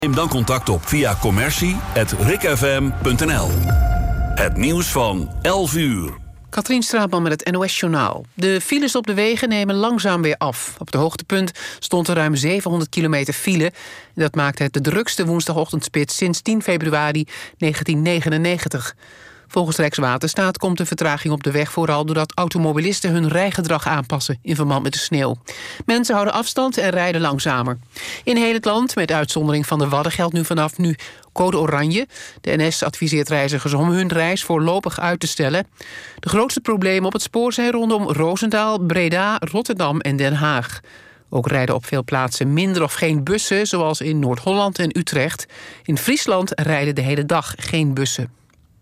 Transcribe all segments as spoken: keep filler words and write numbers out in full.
Neem dan contact op via commercie apenstaartje rikfm punt n l. Het nieuws van elf uur. Katrien Straatman met het N O S-journaal. De files op de wegen nemen langzaam weer af. Op het hoogtepunt stond er ruim zevenhonderd kilometer file. Dat maakte het de drukste woensdagochtendspits sinds tien februari negentien negenennegentig. Volgens Rijkswaterstaat komt de vertraging op de weg vooral doordat automobilisten hun rijgedrag aanpassen in verband met de sneeuw. Mensen houden afstand en rijden langzamer. In heel het land, met uitzondering van de Wadden, geldt nu vanaf nu code oranje. De N S adviseert reizigers om hun reis voorlopig uit te stellen. De grootste problemen op het spoor zijn rondom Roosendaal, Breda, Rotterdam en Den Haag. Ook rijden op veel plaatsen minder of geen bussen, zoals in Noord-Holland en Utrecht. In Friesland rijden de hele dag geen bussen.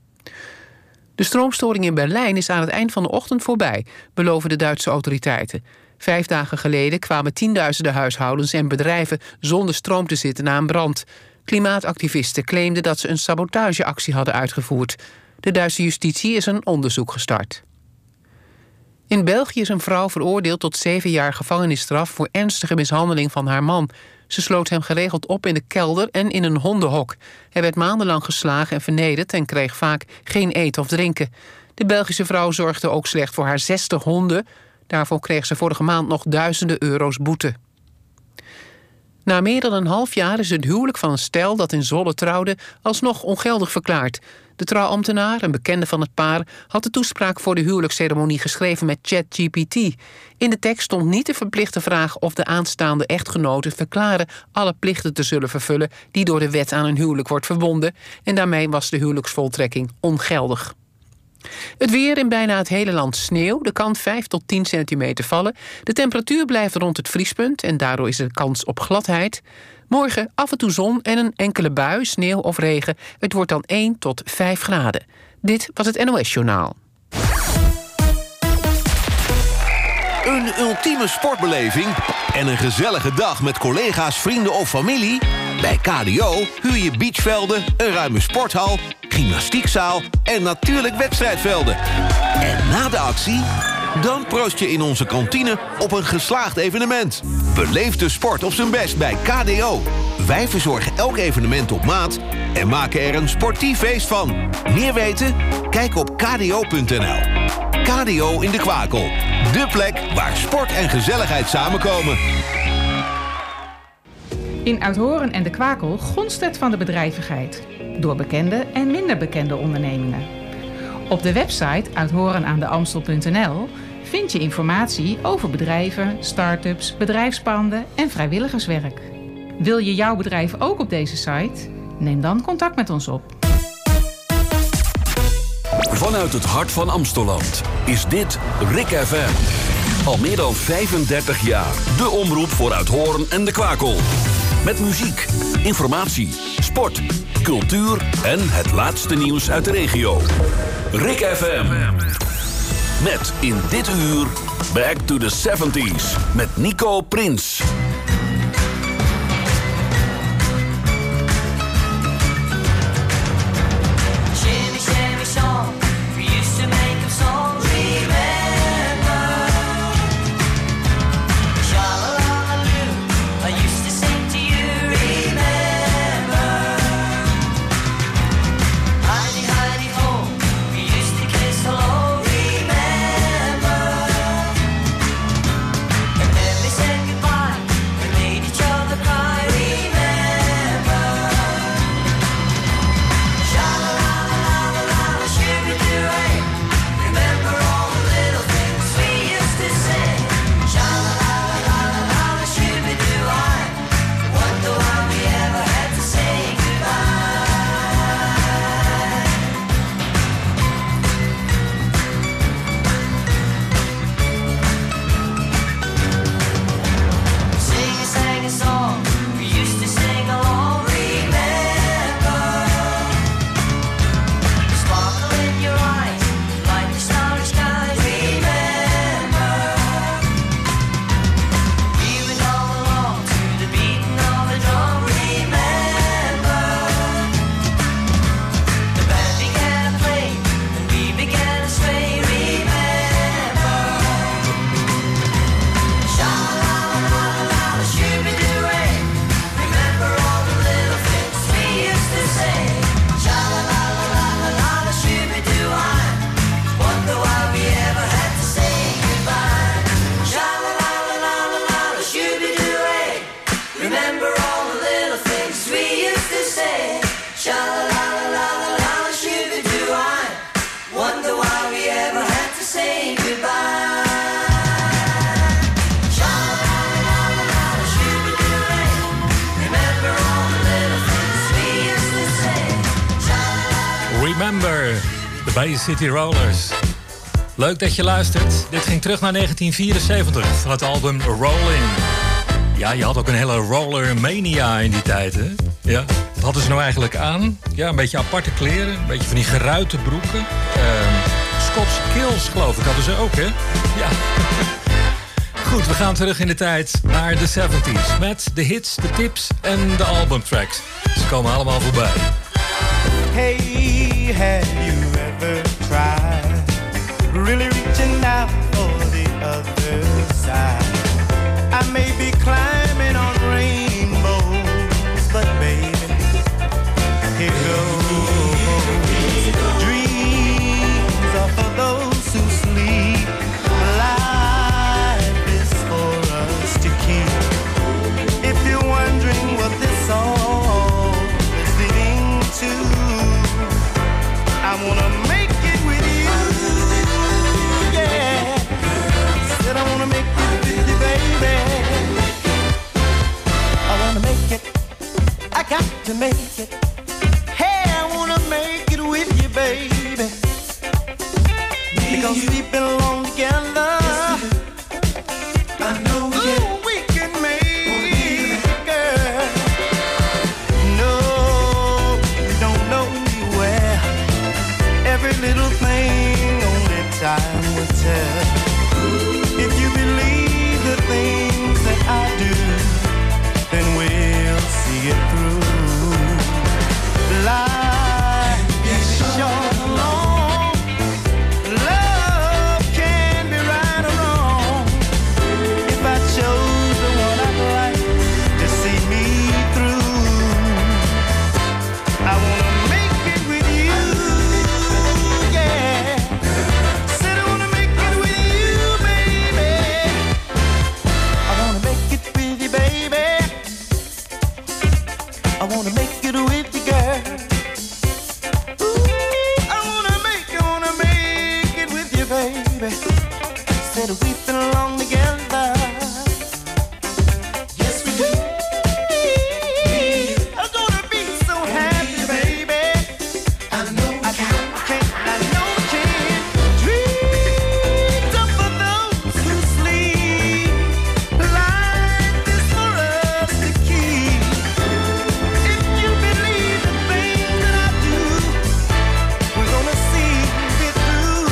De stroomstoring in Berlijn is aan het eind van de ochtend voorbij, beloven de Duitse autoriteiten. Vijf dagen geleden kwamen tienduizenden huishoudens en bedrijven zonder stroom te zitten na een brand. Klimaatactivisten claimden dat ze een sabotageactie hadden uitgevoerd. De Duitse justitie is een onderzoek gestart. In België is een vrouw veroordeeld tot zeven jaar gevangenisstraf voor ernstige mishandeling van haar man. Ze sloot hem geregeld op in de kelder en in een hondenhok. Hij werd maandenlang geslagen en vernederd en kreeg vaak geen eten of drinken. De Belgische vrouw zorgde ook slecht voor haar zestig honden. Daarvoor kreeg ze vorige maand nog duizenden euro's boete. Na meer dan een half jaar is het huwelijk van een stel dat in Zwolle trouwde alsnog ongeldig verklaard. De trouwambtenaar, een bekende van het paar, had de toespraak voor de huwelijksceremonie geschreven met ChatGPT. In de tekst stond niet de verplichte vraag of de aanstaande echtgenoten verklaren alle plichten te zullen vervullen die door de wet aan een huwelijk wordt verbonden. En daarmee was de huwelijksvoltrekking ongeldig. Het weer in bijna het hele land sneeuw. Er kan vijf tot tien centimeter vallen. De temperatuur blijft rond het vriespunt en daardoor is er kans op gladheid. Morgen af en toe zon en een enkele bui, sneeuw of regen. Het wordt dan één tot vijf graden. Dit was het N O S-journaal. Een ultieme sportbeleving en een gezellige dag met collega's, vrienden of familie? Bij K D O huur je beachvelden, een ruime sporthal, gymnastiekzaal en natuurlijk wedstrijdvelden. En na de actie? Dan proost je in onze kantine op een geslaagd evenement. Beleef de sport op zijn best bij K D O. Wij verzorgen elk evenement op maat en maken er een sportief feest van. Meer weten? Kijk op k d o punt n l. K D O in de Kwakel. De plek waar sport en gezelligheid samenkomen. In Uithoren en de Kwakel gonst het van de bedrijvigheid. Door bekende en minder bekende ondernemingen. Op de website uithorenaandeamstel punt n l vind je informatie over bedrijven, start-ups, bedrijfspanden en vrijwilligerswerk. Wil je jouw bedrijf ook op deze site? Neem dan contact met ons op. Vanuit het hart van Amstelland is dit Rik F M. Al meer dan vijfendertig jaar de omroep voor Uithoren en de Kwakel. Met muziek, informatie, sport, cultuur en het laatste nieuws uit de regio. Rik F M. Met in dit uur Back to the seventies met Nico Prins. Bye. Remember, de Bay City Rollers. Leuk dat je luistert. Dit ging terug naar negentien vierenzeventig van het album Rolling. Ja, je had ook een hele roller mania in die tijd, hè? Ja. Wat hadden ze nou eigenlijk aan? Ja, een beetje aparte kleren, een beetje van die geruite broeken. Uh, Scots Kills, geloof ik, hadden ze ook, hè? Ja. Goed, we gaan terug in de tijd naar de zeventies. Met de hits, de tips en de albumtracks. Ze komen allemaal voorbij. Hey, have you ever tried really reaching out for the other side? I may be climbing on rainbows, but baby, here goes. Dreams are for those who sleep. Life is for us to keep. If you're wondering what this song is leading to, I wanna make it with you, yeah. Said I wanna make it with you, baby. I wanna make it, I got to make it. Hey, I wanna make it with you, baby. Because we've been alone together. I know Ooh, we can make it, girl. No, we don't know where. Every little thing only time will tell. If you believe the things that I do, then we'll see it through. Life is short and long. Love can be right or wrong. If I chose the one I'd like to see me through, I wanna make it with you, yeah. Said I wanna make it with you, baby. I wanna make it with you, baby. I wanna make it with you, girl. Ooh, I wanna make, I wanna make it with you, baby. Said we've been along together. Yes, we do. I'm gonna be so happy, baby. I know I can't, I know I can't. Dreams are for those who sleep. Life is for us to keep. If you believe the things that I do, we're gonna see it through.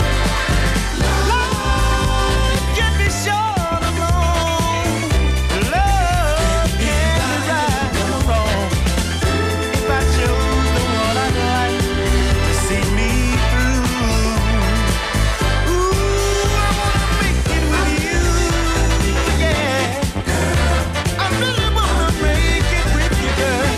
Life can be short or long. Love can be right or wrong. If I chose the one I'd like to see me through, ooh, I wanna make it with you, yeah. I really wanna make it with you, girl.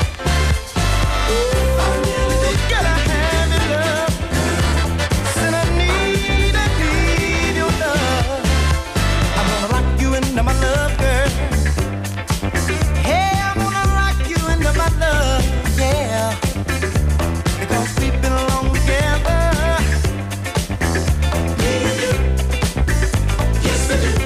Ooh, gotta have it, love. Said I need, I need your love. I'm gonna lock you into my love, girl. Hey, I'm gonna lock you into my love, yeah. Because we've been alone together. Yes, we do.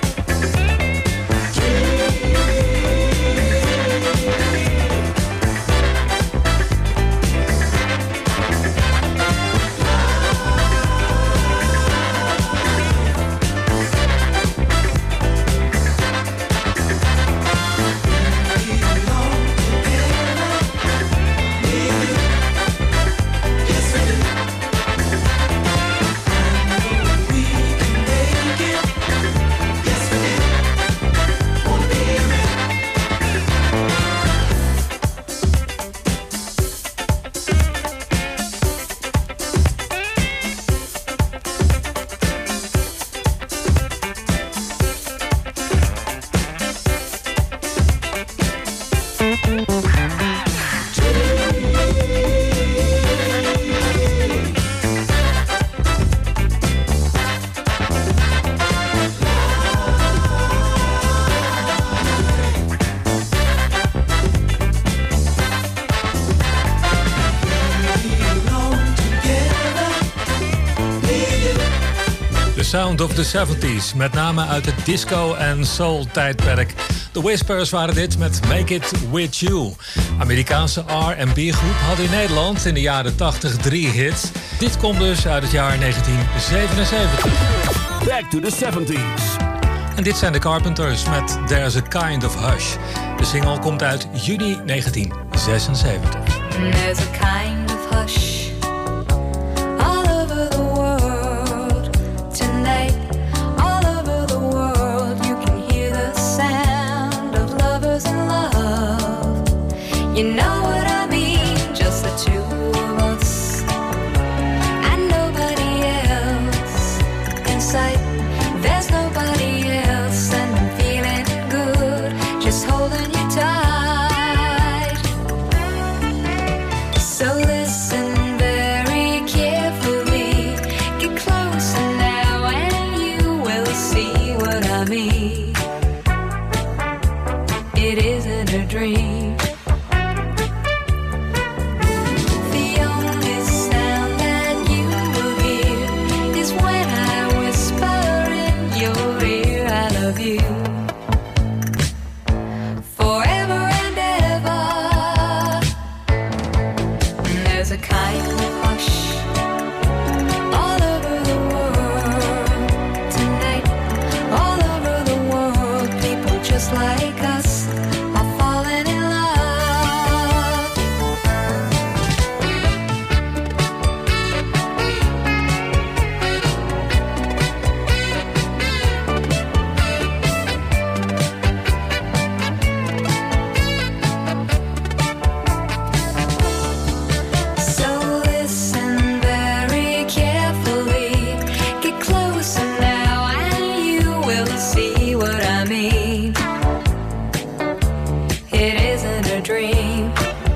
Sound of the seventies, met name uit het disco- en soul-tijdperk. The Whispers waren dit met Make It With You. Amerikaanse R en B-groep had in Nederland in de jaren tachtig drie hits. Dit komt dus uit het jaar negentien zevenenzeventig. Back to the seventies. En dit zijn de Carpenters met There's a Kind of Hush. De single komt uit juni negentien zesenzeventig. There's a kind of hush all over the world tonight. All over the world you can hear the sound of lovers in love. You know what I mean, just the two of us and nobody else in sight. There's nobody else and I'm feeling good, just holding you tight. So listen very carefully, get closer now and you will see what I mean. It isn't a dream. The only sound that you will hear is when I whisper in your ear, I love you. Forever and ever. There's a kind of hush all over the world tonight. All over the world, people just like us are falling in love. So listen very carefully, get closer now and you will see what I mean. It isn't a dream.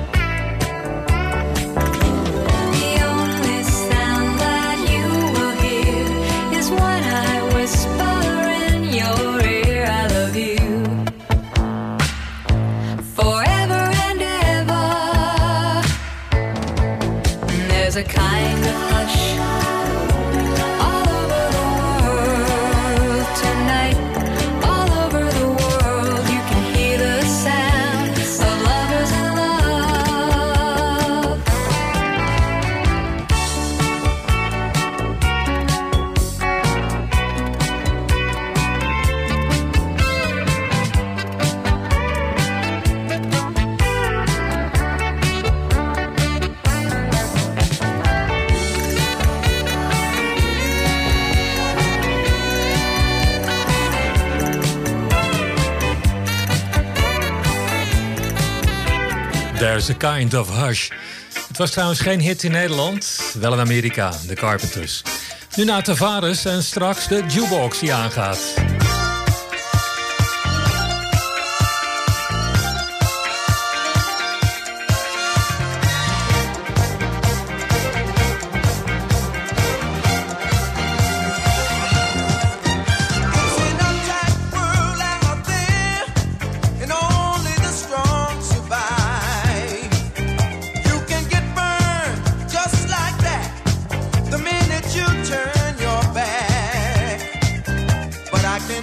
The only sound that you will hear is when I whisper in your ear, I love you. Forever and ever. There's a kind of hush all over the world tonight. All over the world you can hear the sound of lovers in love. There's a Kind of Hush. Het was trouwens geen hit in Nederland, wel in Amerika, de Carpenters. Nu naar Tavares en straks de jukebox die aangaat. It's an uptight world out there, and only the strong survive. You can get burned just like that the minute you turn your back. But I can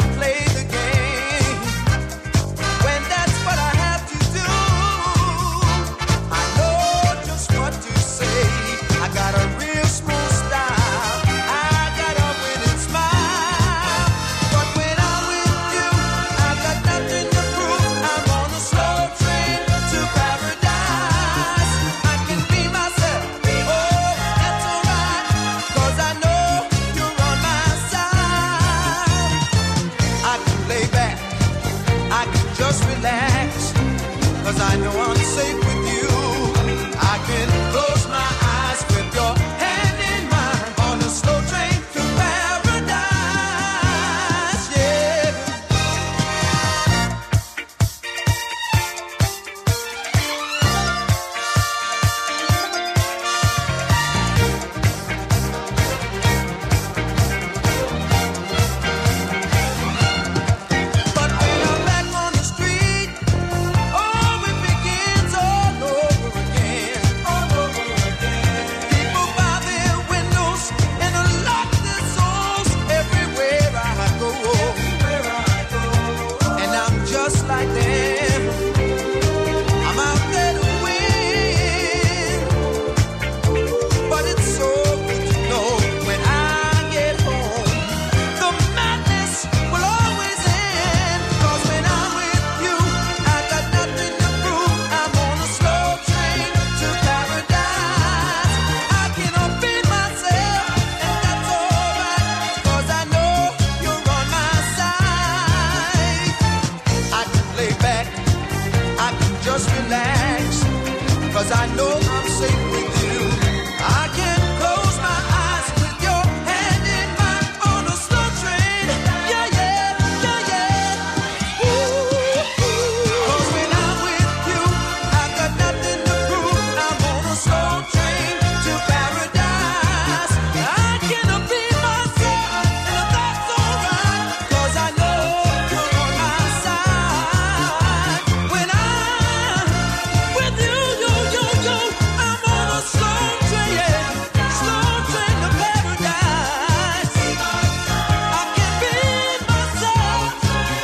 'cause I know I'm safe with you. I can close my eyes with your hand in mine on a slow train. Yeah, yeah, yeah, yeah. Ooh, ooh. 'Cause when I'm with you, I've got nothing to prove. I'm on a slow train to paradise. I cannot be myself, and that's alright, 'cause I know you're on my side. When I'm with you, yo, yo, yo, I'm on a slow train, slow train to paradise. I can be myself,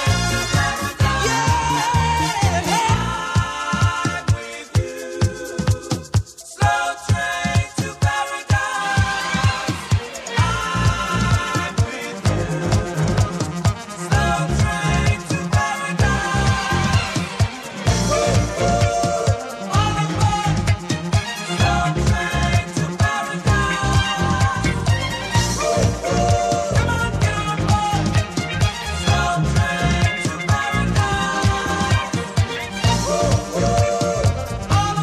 yeah. Slow train to paradise. I'm with you. Slow train to paradise. All aboard. Slow train to paradise. Come on, get on board. Slow train to paradise. All aboard. Slow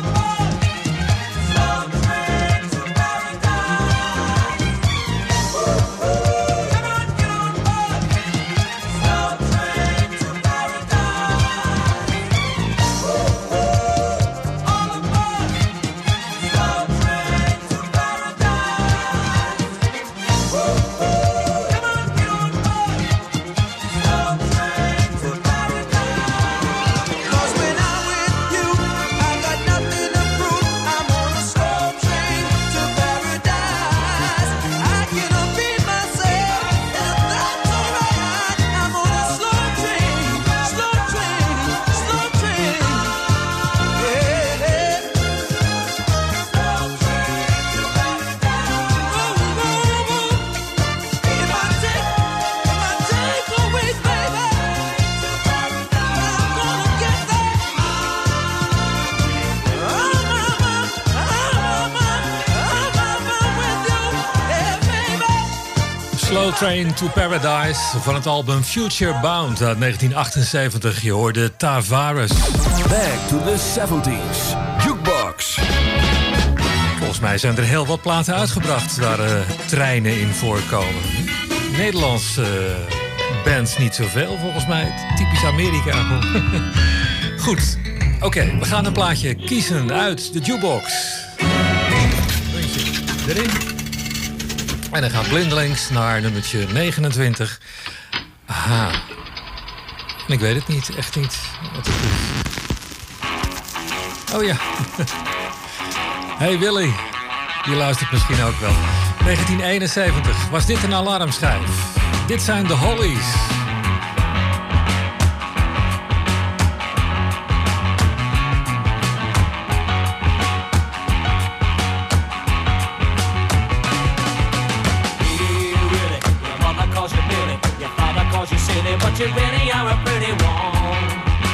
train to paradise. Come on, get on board. Slow train to paradise. All aboard. Slow train to paradise. Come on, get on board. Slow train to paradise. 'Cause when I'm with you, I got nothing to prove. I'm on a slow train to paradise. I cannot be myself, and that's alright. I'm on a slow train, slow train, slow train. Yeah, yeah. Slow train to paradise. Whoa, whoa, whoa. If I take, if I take a ways, baby, I'm gonna get there. I'm, I'm, I'm, I'm, I'm, I'm with you, yeah, baby. Slow Train to Paradise van het album Future Bound uit negentien achtenzeventig. Je hoorde Tavares. Back to the seventies. Jukebox. Volgens mij zijn er heel wat platen uitgebracht waar eh, treinen in voorkomen. Nederlands eh, bands niet zoveel, volgens mij. Typisch Amerika. Goed, oké, we gaan een plaatje kiezen uit de jukebox. Puntje erin. En dan gaan blindelings naar nummertje negenentwintig. Aha. En ik weet het niet, echt niet wat het is. Oh ja. Hey Willy, je luistert misschien ook wel. negentien eenenzeventig was dit een alarmschijf. Dit zijn de Hollies. But you really are a pretty one.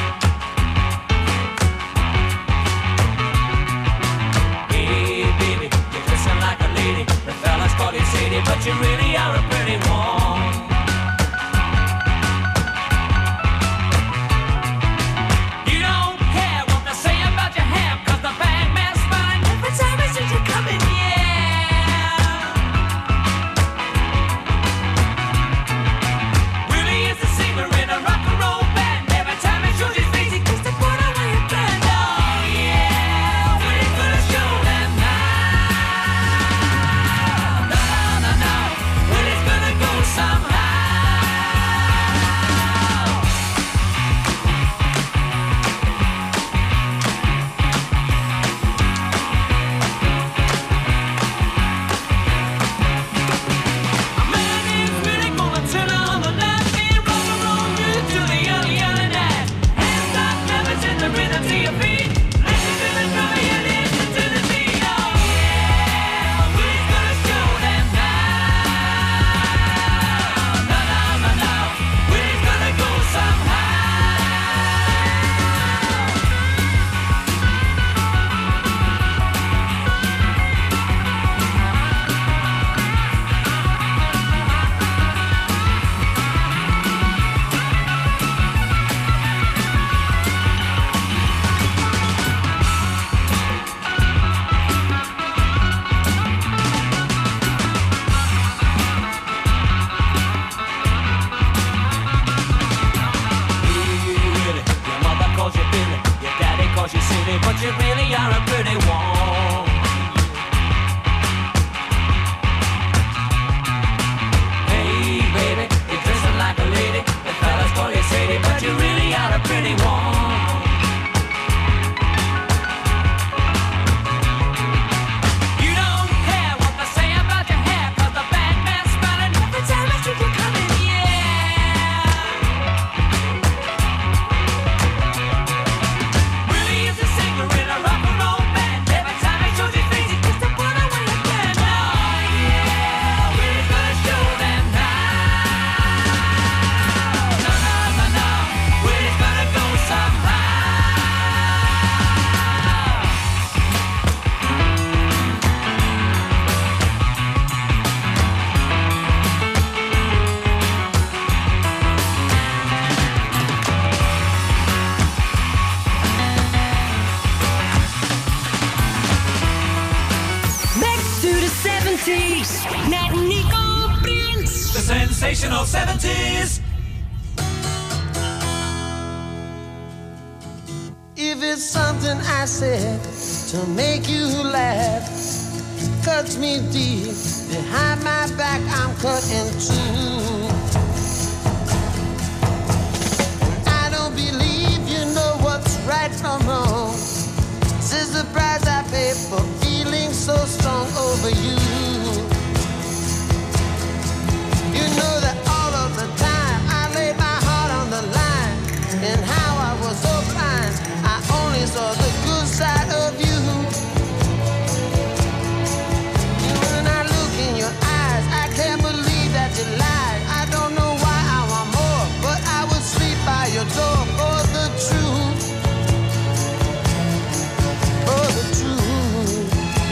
Hey baby, you listen like a lady. The fellas call you Sadie, but you really are a pretty one. You don't care what they say about your hair, 'cause the bad man's fine every time he sees you coming, yeah. Willie is the singer in a rock and roll band. Every time he shows his face, he kicks the corner where you bend. Oh yeah, waiting for the show that night. No, no, no, really are a pretty one. Hey baby, you're dressing like a lady. The fellas call you Sadie, but you really are a pretty one. You don't care what they say about your hair, 'cause the bad man's smiling every time I see you coming, yeah. Really is a singer in a rock and roll band. Every time he shows his face, he gets to put away again. Oh yeah, Willie's gonna show them now. No, no, no, no, Willie's gonna go somehow. Back to the seventies, met Nico Prins. The sensational seventies. If it's something I said to make you laugh, cuts me deep behind my back, I'm cut in two. I don't believe you know what's right from wrong. This is the price I pay for feeling so strong over you. You know that all of the time I laid my heart on the line, and how I was so blind, I only saw the good side of you. And when I look in your eyes, I can't believe that you lied. I don't know why I want more, but I would sleep by your door for the truth. For the truth.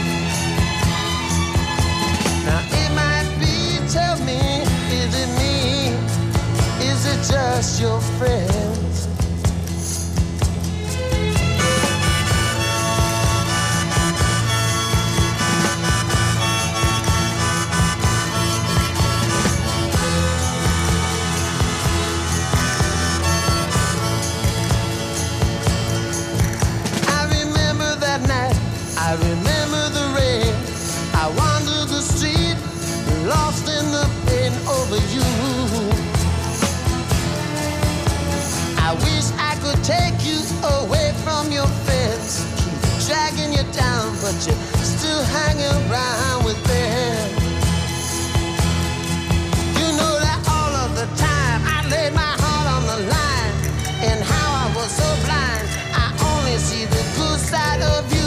Now it might be, tell me, is it me? Is it just your friends? I remember that night, I remember the rain. I wandered the street, lost in the pain over you. I wish I could take you away from your friends, keep dragging you down, but you're still hanging around with them. You know that all of the time I laid my heart on the line, and how I was so blind, I only see the good side of you.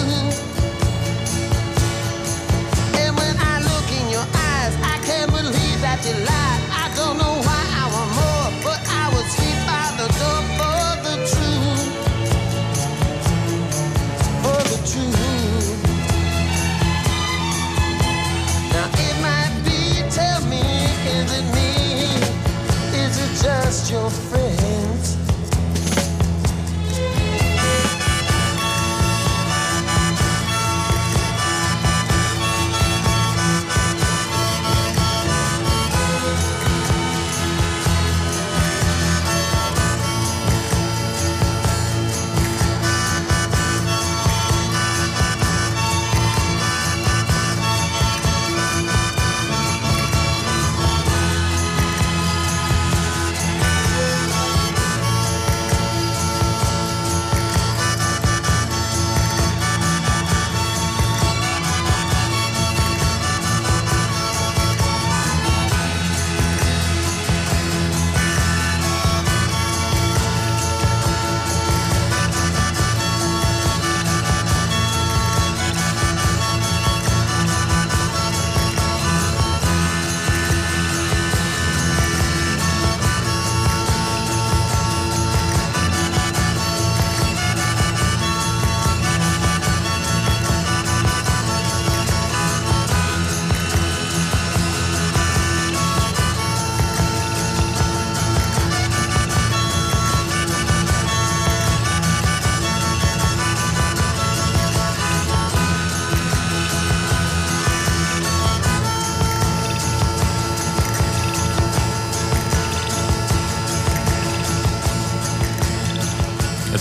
And when I look in your eyes, I can't believe that you lied. I don't know why I want more, but I would sleep by the door for the truth. For the truth.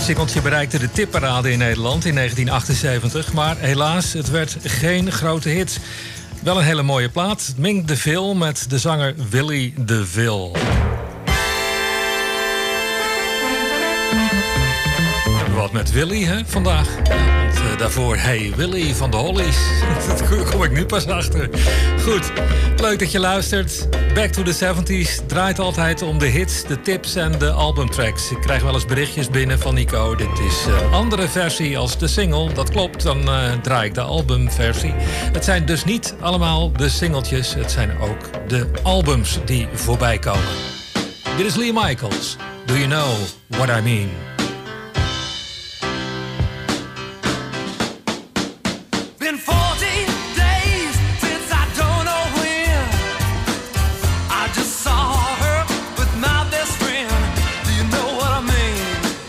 singeltje bereikte de tipparade in Nederland in negentien achtenzeventig. Maar helaas, het werd geen grote hit. Wel een hele mooie plaat. Mink DeVille met de zanger Willie DeVille. Wat met Willy, hè, vandaag. Ja, want, uh, daarvoor, hey, Willy van de Hollies. Daar kom ik nu pas achter. Goed, leuk dat je luistert. Back to the seventies draait altijd om de hits, de tips en de albumtracks. Ik krijg wel eens berichtjes binnen van Nico. Dit is een andere versie als de single. Dat klopt, dan uh, draai ik de albumversie. Het zijn dus niet allemaal de singeltjes. Het zijn ook de albums die voorbij komen. Dit is Lee Michaels. Do you know what I mean? Been forty days since I don't know when I just saw her with my best friend. Do you know what I mean?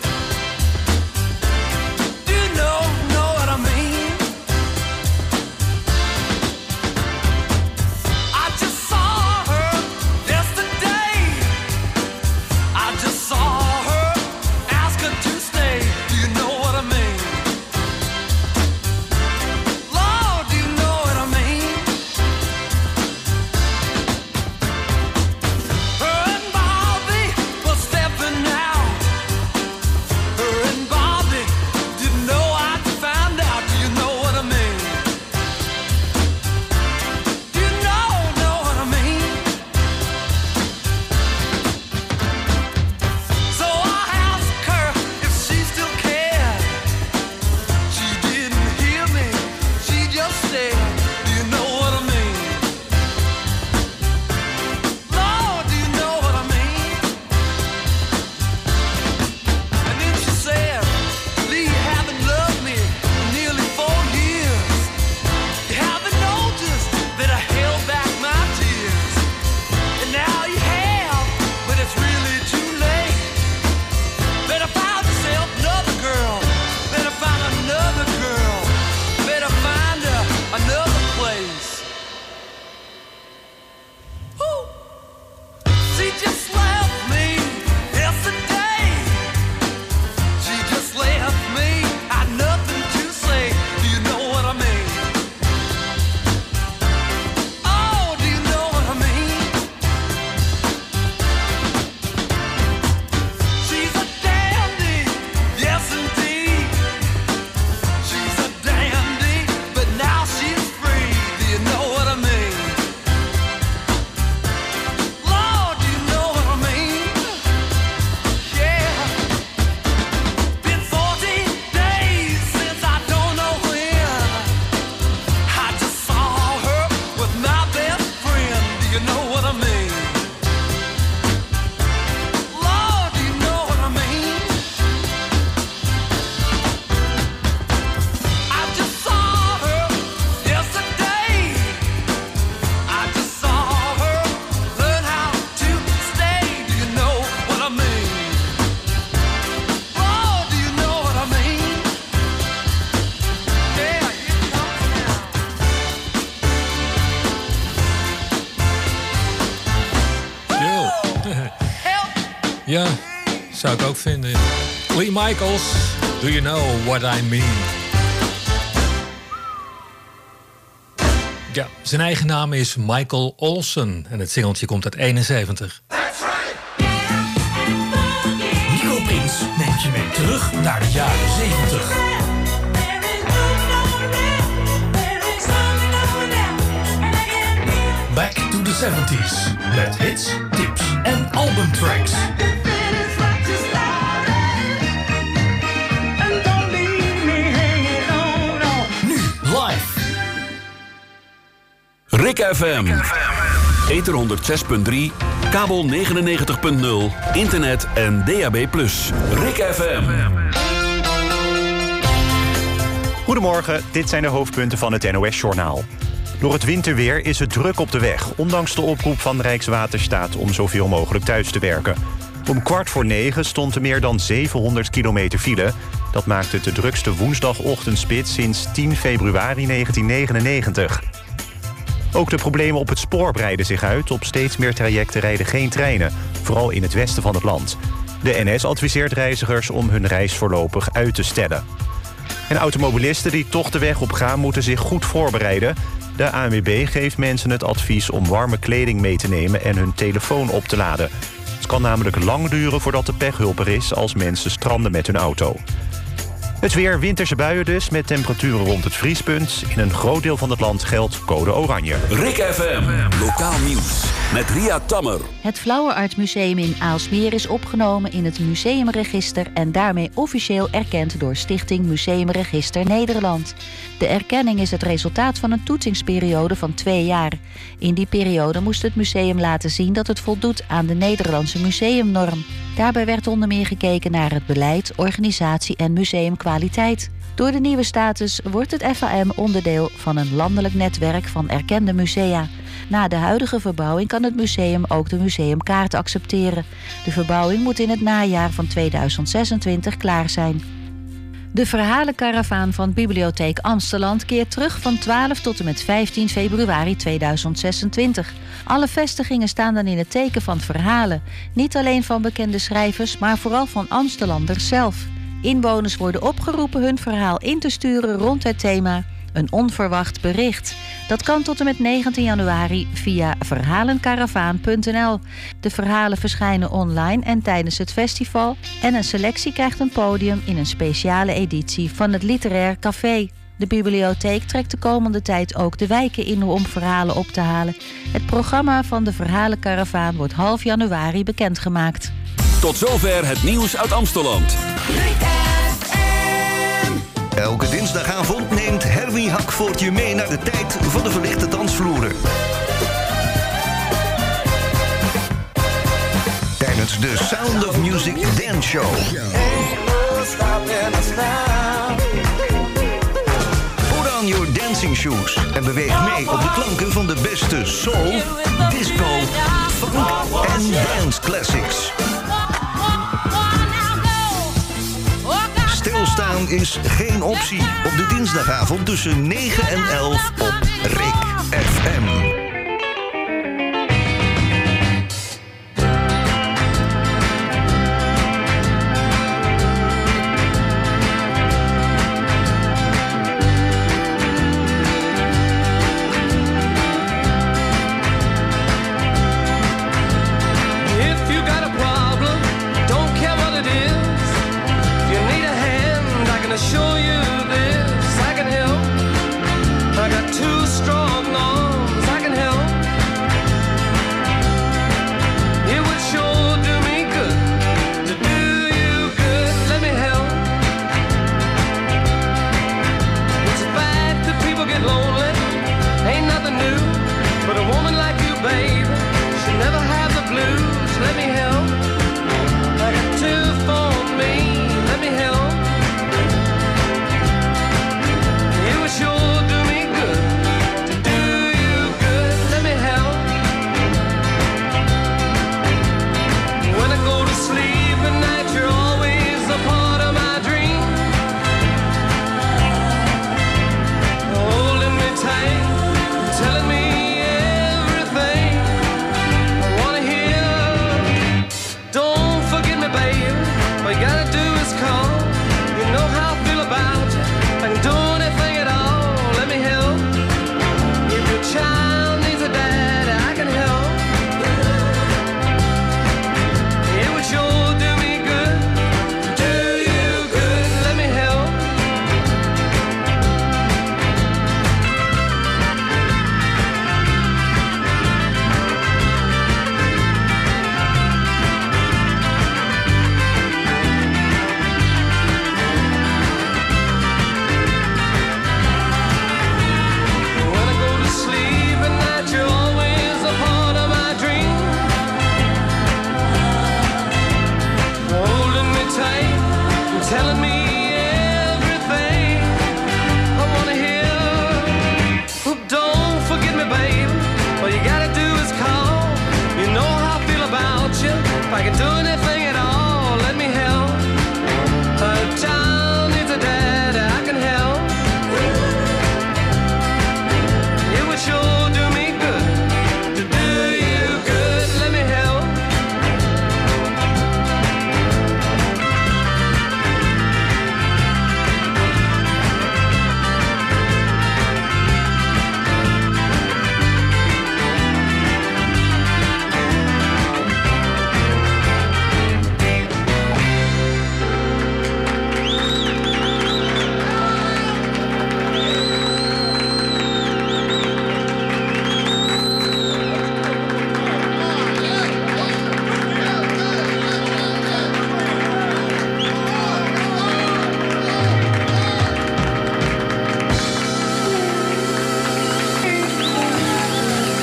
Do you know, know what I mean? I just saw her yesterday. I just saw her, ask her to stay. Do you know what I mean? Lord, do you know what I mean? Her and Bobby were stepping out. Her and Bobby didn't know I'd find out. Do you know what I mean? Do you know, know what I mean? So I asked her if she still cared. She didn't hear me. She just said, do you know what I mean? Lord, do you know what I mean? And then she said, Lee, you haven't loved me for nearly four years. You haven't noticed that I held back my tears. And now you have, but it's really too late. Better find yourself another girl. Better find another girl. Better find her another place. Woo. She just left me yesterday. She just left me. Had nothing to say. Do you know what I mean? Oh, do you know what I mean? She's a dandy, yes indeed. She's a dandy, but now she's free. Do you know what I mean? Lord, do you know what I mean? Yeah. Been forty days since I don't know when I just saw her with my best friend. Do you know what I mean? Lord, do you know what I mean? I just saw her yesterday. I just saw her learn how to stay. Do you know what I mean? Lord, do you know what I mean? Yeah, here comes now. Chill. Help! Ja, zou ik ook vinden. Lee Michaels, do you know what I mean? Ja, zijn eigen naam is Michael Olsen en het singeltje komt uit eenenzeventig. Nico Prins neemt je mee terug naar de jaren zeventig. Back to the seventies. Met hits, tips en albumtracks. Nu live. Rick F M. Ether honderdzes punt drie, kabel negenennegentig punt nul, internet en D A B plus. Rick F M. Goedemorgen, dit zijn de hoofdpunten van het N O S-journaal. Door het winterweer is het druk op de weg, ondanks de oproep van Rijkswaterstaat om zoveel mogelijk thuis te werken. Om kwart voor negen stond er meer dan zevenhonderd kilometer file. Dat maakt het de drukste woensdagochtendspits sinds tien februari negentien negenennegentig. Ook de problemen op het spoor breiden zich uit. Op steeds meer trajecten rijden geen treinen, vooral in het westen van het land. De N S adviseert reizigers om hun reis voorlopig uit te stellen. En automobilisten die toch de weg op gaan moeten zich goed voorbereiden. De A N W B geeft mensen het advies om warme kleding mee te nemen en hun telefoon op te laden. Het kan namelijk lang duren voordat de pechhulp er is als mensen stranden met hun auto. Het weer, winterse buien dus, met temperaturen rond het vriespunt. In een groot deel van het land geldt code oranje. Rik F M, lokaal nieuws met Ria Tammer. Het Flauweartsmuseum in Aalsmeer is opgenomen in het museumregister en daarmee officieel erkend door Stichting Museumregister Nederland. De erkenning is het resultaat van een toetsingsperiode van twee jaar. In die periode moest het museum laten zien dat het voldoet aan de Nederlandse museumnorm. Daarbij werd onder meer gekeken naar het beleid, organisatie en museumkwaliteit. Door de nieuwe status wordt het F A M onderdeel van een landelijk netwerk van erkende musea. Na de huidige verbouwing kan het museum ook de museumkaart accepteren. De verbouwing moet in het najaar van tweeduizend zesentwintig klaar zijn. De verhalenkaravaan van Bibliotheek Amsteland keert terug van twaalf tot en met vijftien februari tweeduizend zesentwintig. Alle vestigingen staan dan in het teken van verhalen. Niet alleen van bekende schrijvers, maar vooral van Amstelanders zelf. Inwoners worden opgeroepen hun verhaal in te sturen rond het thema Een onverwacht bericht. Dat kan tot en met negentien januari via verhalenkaravaan punt n l. De verhalen verschijnen online en tijdens het festival. En een selectie krijgt een podium in een speciale editie van het Literair Café. De bibliotheek trekt de komende tijd ook de wijken in om verhalen op te halen. Het programma van de verhalenkaravaan wordt half januari bekendgemaakt. Tot zover het nieuws uit Amsteland. Elke dinsdagavond neemt Herbie Hakvoort je mee naar de tijd van de verlichte dansvloeren. Tijdens de Sound of Music Dance Show. Put on your dancing shoes en beweeg mee op de klanken van de beste soul, disco, funk en dance classics. Stilstaan is geen optie op de dinsdagavond tussen negen en elf op Rik F M. Show you this, I can help. I got two strong arms, I can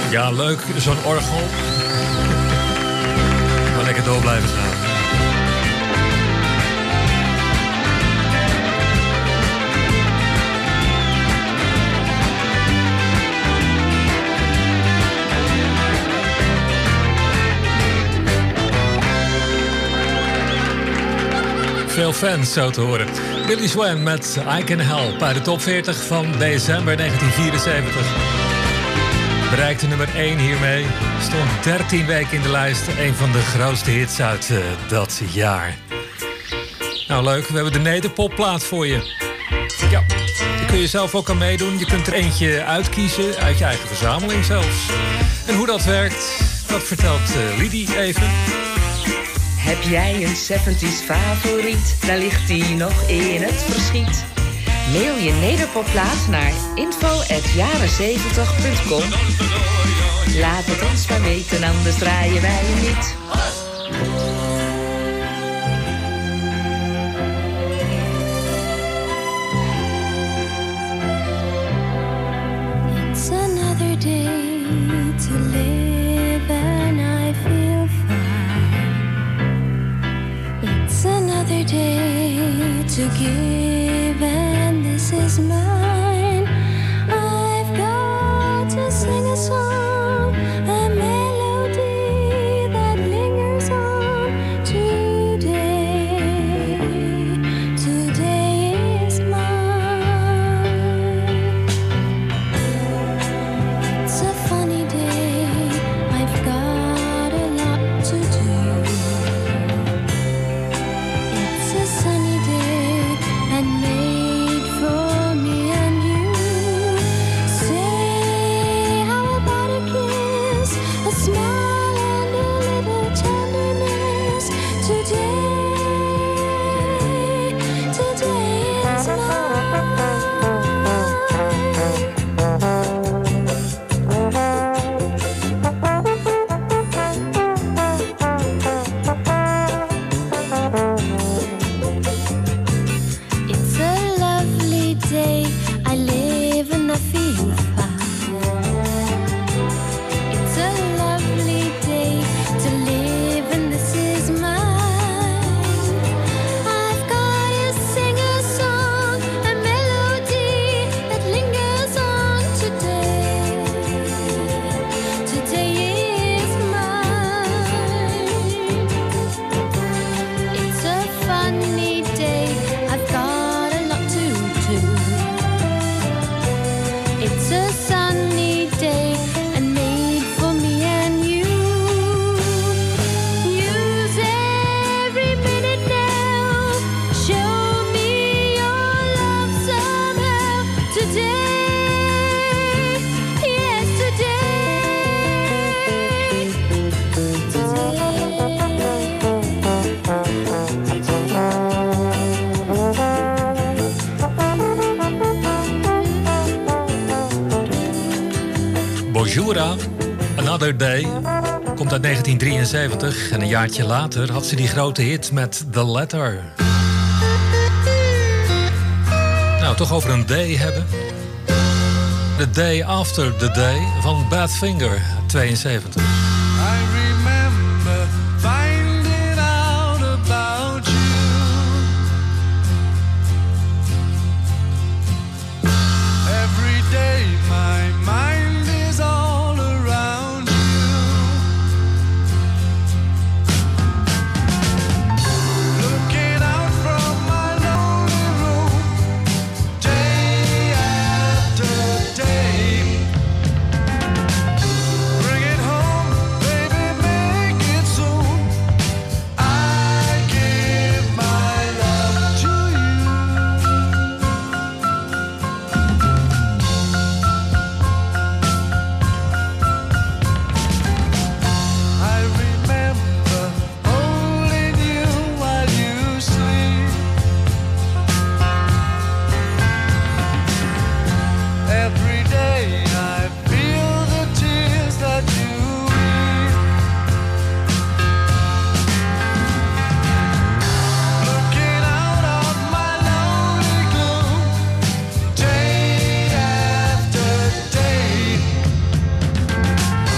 Ja, leuk, zo'n orgel. Maar lekker door blijven gaan. Veel fans, zo te horen. Billy Swan met I Can Help bij de top veertig van december negentien vierenzeventig. Bereikte nummer één hiermee. Stond dertien weken in de lijst. Een van de grootste hits uit uh, dat jaar. Nou leuk, we hebben de Nederpopplaat voor je. Ja, daar kun je zelf ook aan meedoen. Je kunt er eentje uitkiezen, uit je eigen verzameling zelfs. En hoe dat werkt, dat vertelt uh, Lidie even. Heb jij een zeventies favoriet? Dan ligt die nog in het verschiet. Mail je Nederpopplaat naar info at jaren zeventig punt com. Laat het ons maar weten, anders draaien wij je niet. It's another day to live and I feel fine. It's another day to give and this is mine. I've got to sing a song, a melody that lingers on. Today, today is mine. It's a funny day, I've got a lot to do. It's a sunny day and made for me and you. Say, how about a kiss, a smile and a little tenderness? Today, today is It's a lovely day, I live and I feel fine. It's a lovely day to live and this is mine. I've got to sing a song, a melody that lingers on. Today, today is mine. It's a funny day, I've got a lot to do. It's a sunny day and made for me and you. Use every minute now, show me your love somehow. Today, yes today, Bonjoura, Another Day, komt uit negentien drieënzeventig. En een jaartje later had ze die grote hit met The Letter. Nou, toch over een day hebben. The Day After the Day van Badfinger, tweeënzeventig. I remember finding out about you. Every day my mind is all around you. Looking out from my lonely room, day after day. Bring it home, baby, make it soon. I give my love to you. I remember holding you while you sleep. Every day I feel the tears that you weep. Looking out of my lonely gloom, day after day.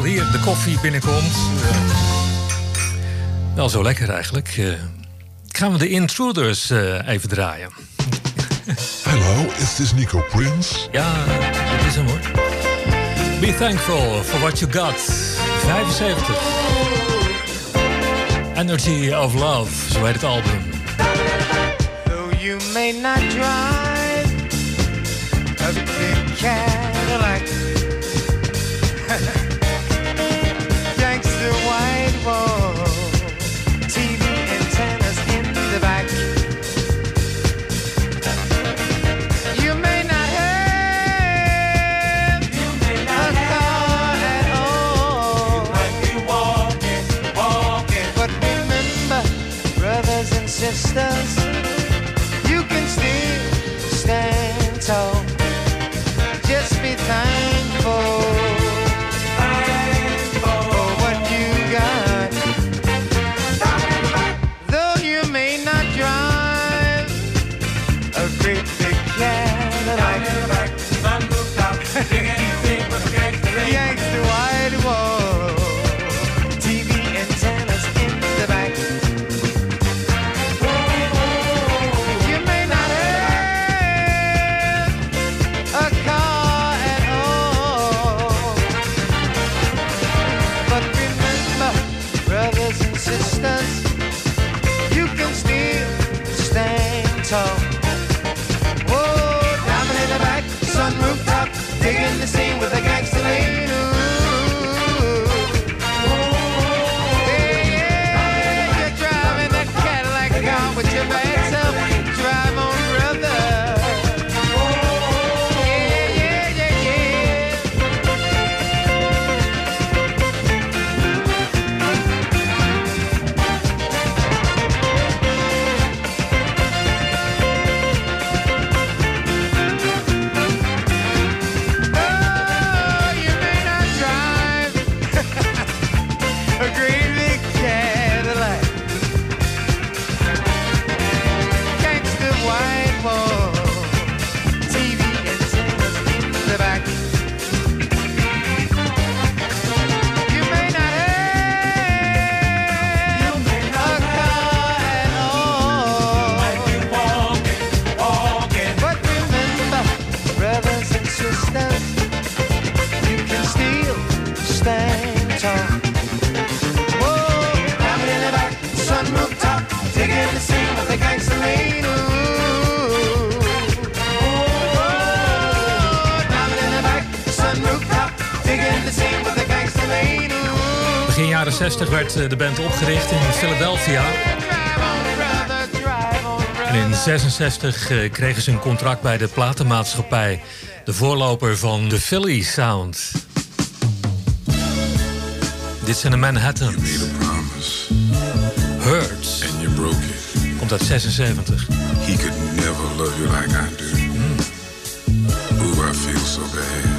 hier de koffie binnenkomt. Uh, wel zo lekker eigenlijk. Uh, gaan we de Intruders uh, even draaien. Hello, is this Nico Prince? Ja, dit is hem hoor. Be thankful for what you got. vijfenzeventig. Energy of Love, zo heet het album. Though you may not drive a big Cadillac, thanks to white wall, T V antennas in the back. You may not have you may not a car at all. You might be walking, walking. But remember, brothers and sisters, you can still stand tall. Just be thankful. Digging the scene with a gangster lean. Yeah, yeah, you're driving that Cadillac car with your bad self. Drive on, brother. Yeah, yeah, yeah, yeah. Begin jaren zestig werd de band opgericht in Philadelphia. En in zesenzestig kregen ze een contract bij de platenmaatschappij. De voorloper van de Philly Sound. Dit zijn de Manhattans. Hurts. And you broke it. Komt uit zesenzeventig. He could never love you like I do. Mm. Ooh, I feel so bad.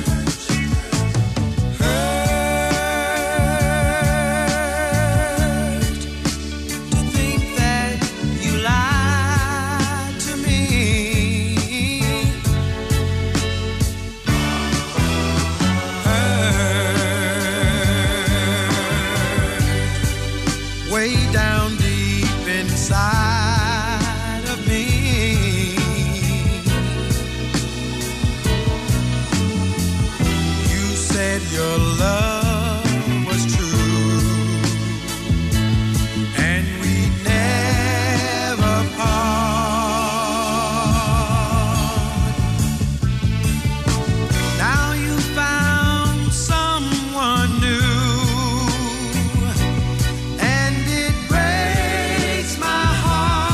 Heart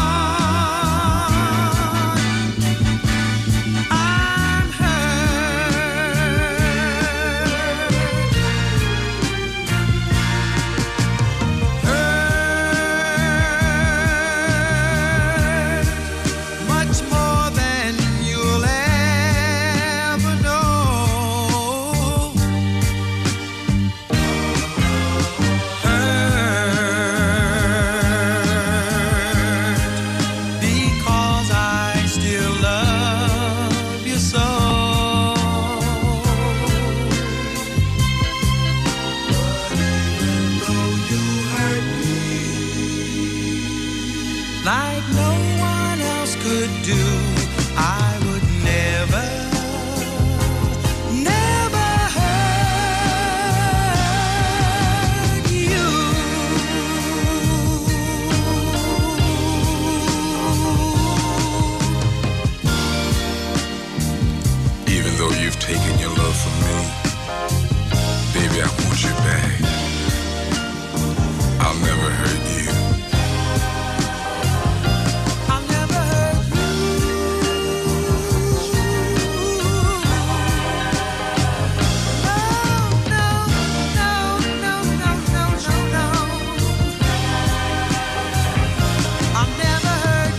like no one else could do. I would never, never hurt you. Even though you've taken your love from me, baby, I want you back. I'll never hurt you. I'll never hurt you. No, no, no, no, no, no, no, no. I'll never hurt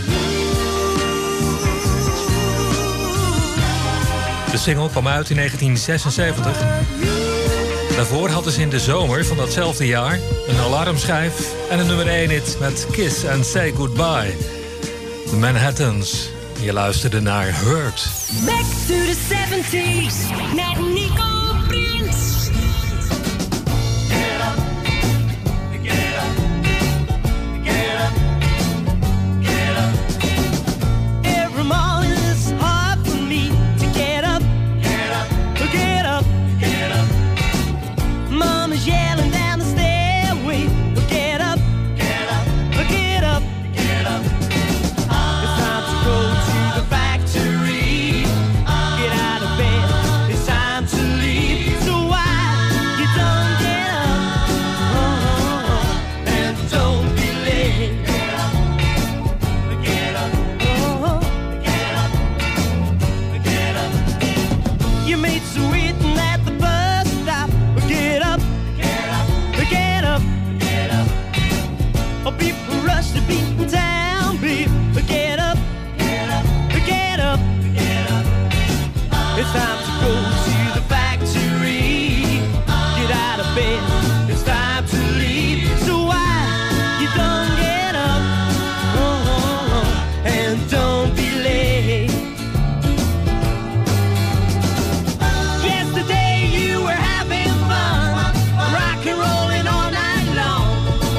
you. De single kwam uit in negentien zesenzeventig. Daarvoor hadden ze in de zomer van datzelfde jaar een alarmschijf en een nummer één hit met Kiss and Say Goodbye. De Manhattans. Je luisterde naar Hurt. Back to the seventies met Nico Prins. Get up, get up, get up, get up. Every morning it's hard for me to get up, Get up, get up. get up, Mama's yelling down the stairway. Get up, get up, get up. get up. It's time to go to the factory. Get out of bed. It's time to leave. So why you don't get up? Oh, and don't be late. Get up, get up, Oh, get up, get up, your mates are waiting at the bus stop. Get up, get up, get up. get up, Oh, people rush to beating town, babe. Get up, get up, get up. get up. It's time to go to the factory. Get out of bed. It's time to leave. So why you don't get up? Oh, and don't be late. Yesterday you were having fun, rock and rolling all night long.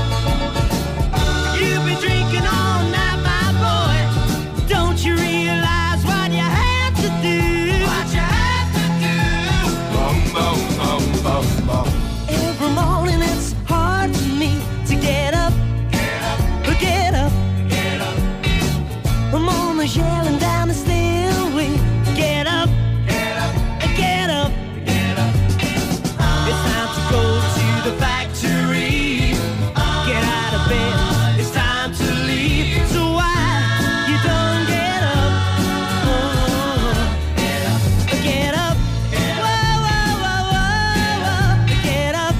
You've been drinking all night, my boy. Don't you realize what you have to do? What you have to do? Bum, bum, bum, bum, bum. Every morning it's hard for me to get up, Get up, get up. get up, Mama's yelling down the stairway. Get up, get up, get up. get up. It's time to go to the factory. Get out of bed. It's time to leave. So why you don't get up? Oh, Get up, get up. Whoa, whoa, whoa, whoa, whoa. Get up,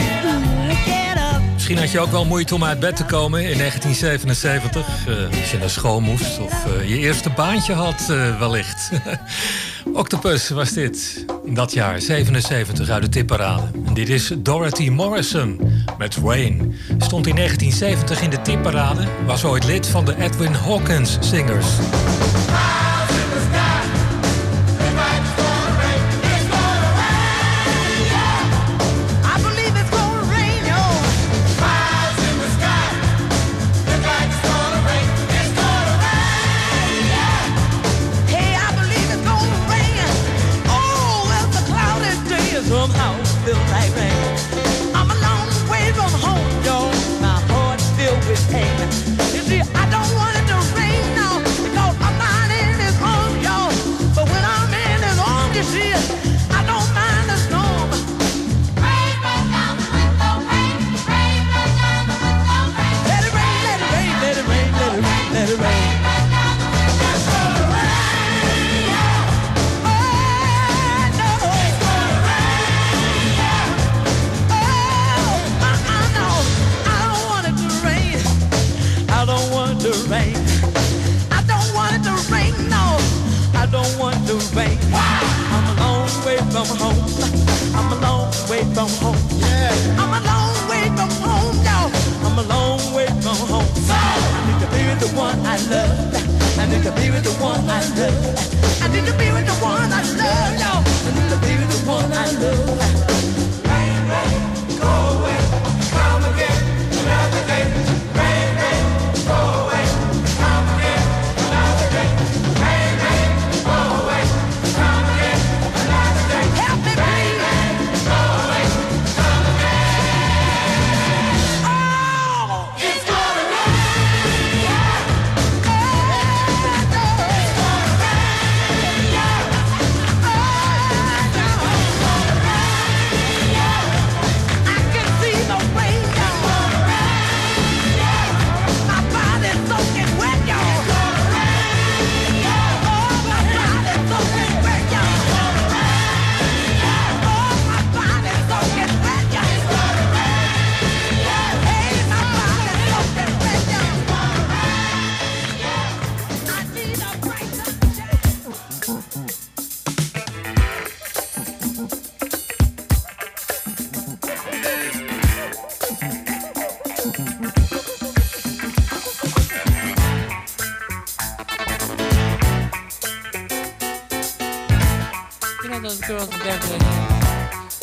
get up. Misschien had je ook wel moeite om uit bed te komen in negentien zevenenzeventig. eh, als je naar school moest of eh, je eerste baantje had eh, wellicht. Octopus was dit in dat jaar, zevenenzeventig, uit de tipparade. En dit is Dorothy Morrison met Rain. Stond in negentien zeventig in de tipparade. Was ooit lid van de Edwin Hawkins Singers. clouds in the sky. Look like it's gonna rain. It's gonna rain, yeah. I believe it's gonna rain, yo. Clouds in the sky. Look like it's gonna rain. It's gonna rain, yeah. Hey, I believe it's gonna rain. Oh, it's a cloudy day. Somehow it feels like rain. I'm a long way from home, y'all. My heart filled with pain. You see, I don't want it to rain now because I'm not in his home, y'all. But when I'm in his home, you see, I don't mind the storm. Rain, rain down the window, rain. Rain, rain down the window, rain. Let it rain, let it rain, let it rain, let it rain, let it rain. Rain down the window, it's gonna rain, yeah. Oh, no. It's gonna rain, yeah. Oh, I, I know. I don't want it to rain. I don't want it to rain. I don't want it to rain, no. I don't want it to rain. I'm a long way from home. I'm a long way from home. Yeah. I'm a long way from home, y'all. I'm a long way from home. I need to be with the one I love. I need to be with the one I love. I need to be with the one I love, y'all. I need to be with the one I love. Rain, rain, go away. Come again another day. Rain, rain, go away. those girls in Beverly Hills.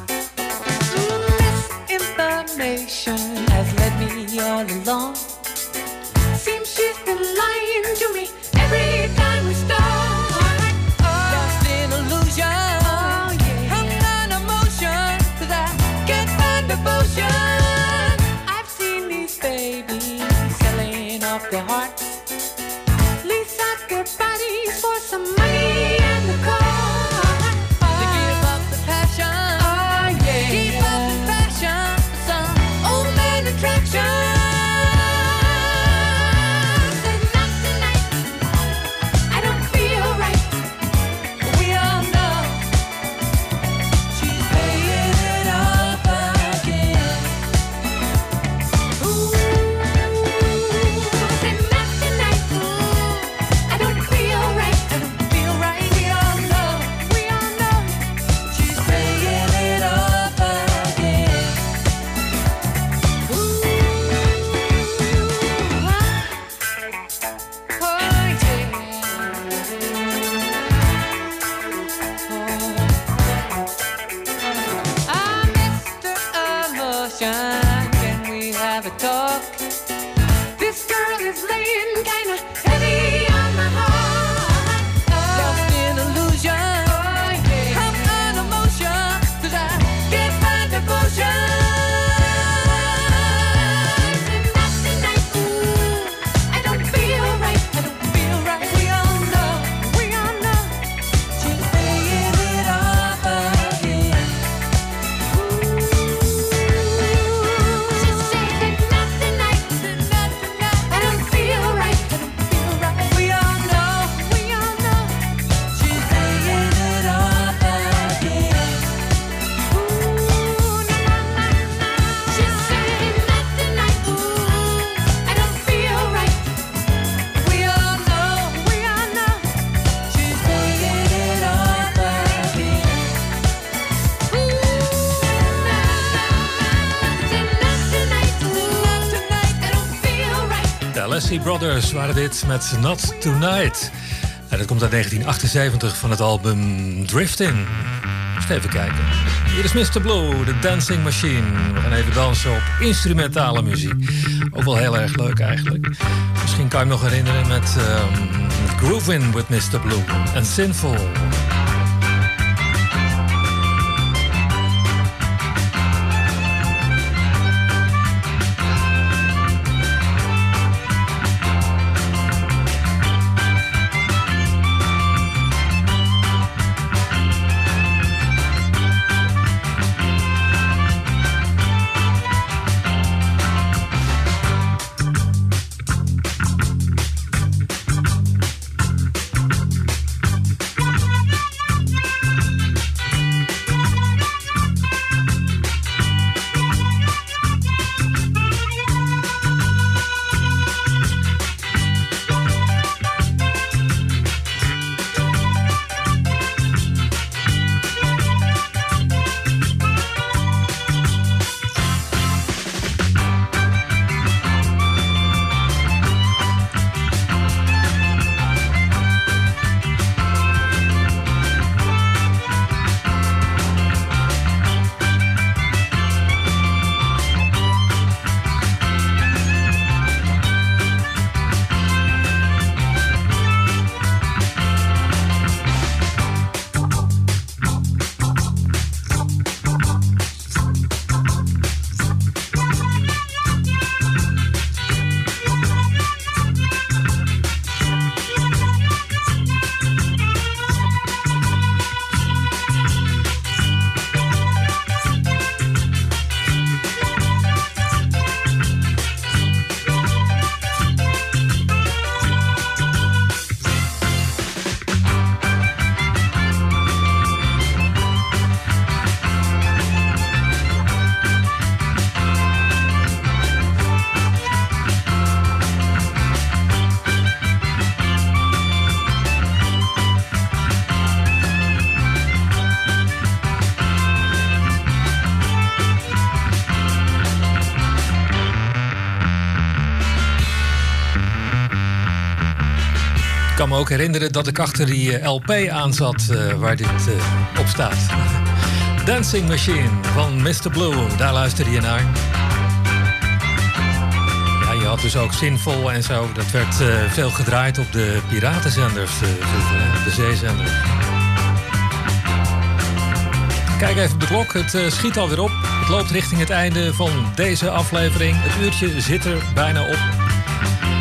Misinformation has led me all along. Seems she's been lying to me every time we start. Lost in illusion. Oh, yeah. I'm on emotion, 'cause I can't find devotion. I've seen these babies selling off their hearts. Lease out their bodies for some money and the car. To give up the passion. Oh, yeah. Give up the passion for some old man attraction. Said not tonight. I don't feel right. We all know she's playing it up again. Ooh. Said not tonight. I don't feel right. I don't feel right. We all know. We all know she's playing it up again. Ooh. Ah, Mister Emotion, can we have a talk? This girl is laying kinda heavy on my heart. Lost in illusion. I'm on emotion, 'cause I can't find devotion. Said not tonight. Ooh, I don't feel right. I don't feel right. We all know. We all know. She's playing it up again. She said not tonight. Not tonight. I don't feel right. I don't feel right. We all know. We all know. She's playing it up again. Ooh, na na na na. She said not tonight. Ooh, I don't feel right. We all know. We all know. She's playing it up again. Ooh, na na na. Said not tonight. Ooh, not tonight. I don't feel right. De Alessi Brothers waren dit met Not Tonight. En dat komt uit negentien achtenzeventig van het album Drifting. Eens even kijken. Hier is mister Blue, de Dancing Machine. We gaan even dansen op instrumentale muziek. Ook wel heel erg leuk eigenlijk. Misschien kan je me nog herinneren met, um, met Groovin' with mister Blue en Sinful. Thank kan me ook herinneren dat ik achter die eh, L P aan zat uh, waar dit uh, op staat. Dancing Machine van mister Blue, daar luisterde je naar. Ja, je had dus ook Zinvol en zo. Dat werd uh, veel gedraaid op de piratenzenders, uh, vroeger, hè, de zeezenders. Kijk even op de klok, het uh, schiet alweer op. Het loopt richting het einde van deze aflevering. Het uurtje zit er bijna op.